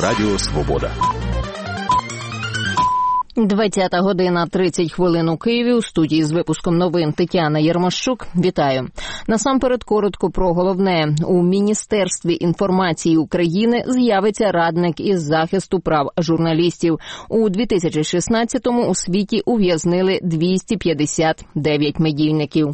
Радіо Свобода. 20:30 у Києві. У студії з випуском новин Тетяна Єрмощук. Вітаю. Насамперед коротко про головне. У Міністерстві інформації України з'явиться радник із захисту прав журналістів. У 2016-му у світі ув'язнили 259 медійників.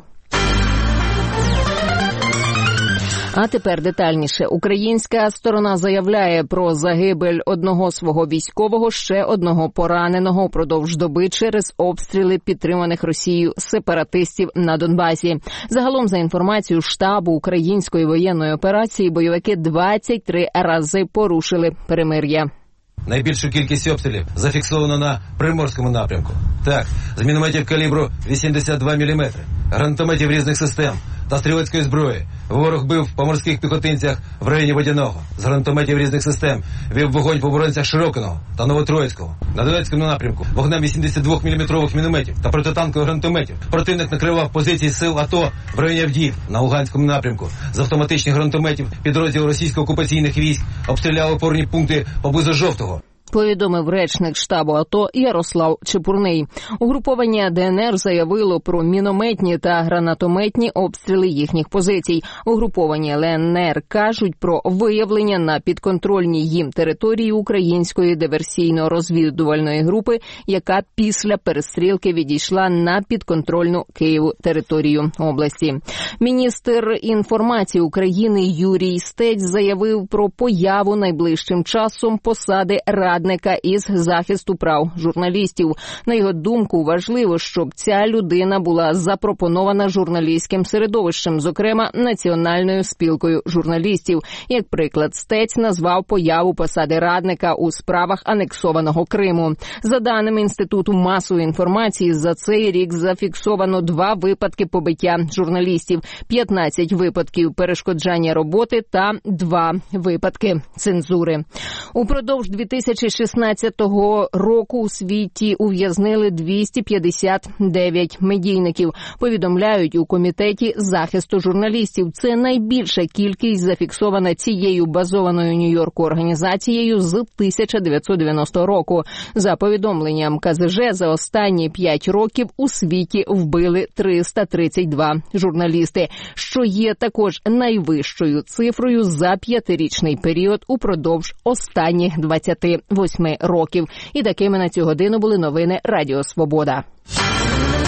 А тепер детальніше. Українська сторона заявляє про загибель одного свого військового, ще одного пораненого упродовж доби через обстріли підтриманих Росією сепаратистів на Донбасі. Загалом, за інформацією штабу української воєнної операції, бойовики 23 рази порушили перемир'я. Найбільшу кількість обстрілів зафіксовано на Приморському напрямку. Так, з мінометів калібру 82 мм, гранатометів різних систем та стрілецької зброї. Ворог бив по морських піхотинцях в районі Водяного. З гранатометів різних систем вів вогонь по оборонцях Широкиного та Новотроїцького. На Донецькому напрямку вогнем 82 мм мінометів та протитанкових гранатометів противник накривав позиції сил АТО в районі Авдіїв. На Луганському напрямку з автоматичних гранатометів підрозділ російсько-окупаційних військ обстріляв опорні пункти поблизу Жовтого. Повідомив речник штабу АТО Ярослав Чепурний. Угруповання ДНР заявило про мінометні та гранатометні обстріли їхніх позицій. Угруповання ЛНР кажуть про виявлення на підконтрольній їм території української диверсійно-розвідувальної групи, яка після перестрілки відійшла на підконтрольну Києву територію області. Міністр інформації України Юрій Стець заявив про появу найближчим часом посади радника із захисту прав журналістів. На його думку, важливо, щоб ця людина була запропонована журналістським середовищем, зокрема Національною спілкою журналістів. Як приклад, Стець назвав появу посади радника у справах анексованого Криму. За даними Інституту масової інформації, за цей рік зафіксовано 2 випадки побиття журналістів, 15 випадків перешкоджання роботи та 2 випадки цензури. Упродовж 2016 року у світі ув'язнили 259 медійників. Повідомляють у Комітеті захисту журналістів. Це найбільша кількість зафіксована цією базованою у Нью-Йорку організацією з 1990 року. За повідомленням КЗЖ, за останні 5 років у світі вбили 332 журналісти, що є також найвищою цифрою за 5-річний період упродовж останніх 28 років. І такими на цю годину були новини Радіо Свобода.